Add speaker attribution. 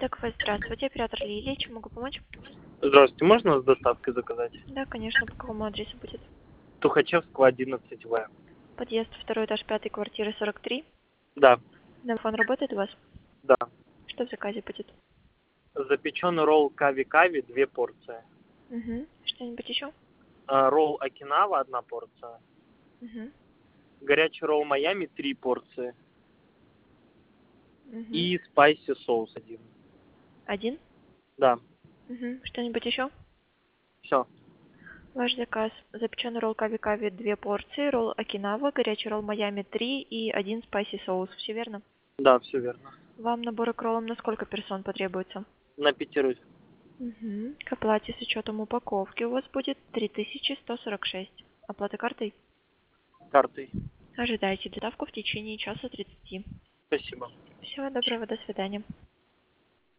Speaker 1: Так, здравствуйте, оператор Лилия, чем могу помочь?
Speaker 2: Здравствуйте, можно с доставкой заказать?
Speaker 1: Да, конечно, по какому адресу будет?
Speaker 2: Тухачевского, 11В.
Speaker 1: Подъезд, второй этаж, 5 квартира, 43.
Speaker 2: Да,
Speaker 1: Домофон работает у вас?
Speaker 2: да.
Speaker 1: Что в заказе будет?
Speaker 2: Запеченный ролл кави-кави, 2 порции.
Speaker 1: Угу. Что-нибудь еще?
Speaker 2: Ролл Окинава, 1 порция.
Speaker 1: Угу.
Speaker 2: Горячий ролл Майами, 3 порции.
Speaker 1: Угу.
Speaker 2: И спайси соус 1.
Speaker 1: Один?
Speaker 2: Да,
Speaker 1: Угу. Что-нибудь еще?
Speaker 2: все.
Speaker 1: Ваш заказ. Запеченный ролл кави-кави, 2 порции, ролл Окинава, горячий ролл Майами, 3 и один спайси соус. Все верно?
Speaker 2: Да, все верно.
Speaker 1: Вам наборы к роллам на сколько персон потребуется?
Speaker 2: На 5.
Speaker 1: Угу. К оплате с учетом упаковки у вас будет 3146. Оплата картой?
Speaker 2: Картой.
Speaker 1: Ожидайте доставку в течение часа 30.
Speaker 2: Спасибо.
Speaker 1: Всего доброго, до свидания.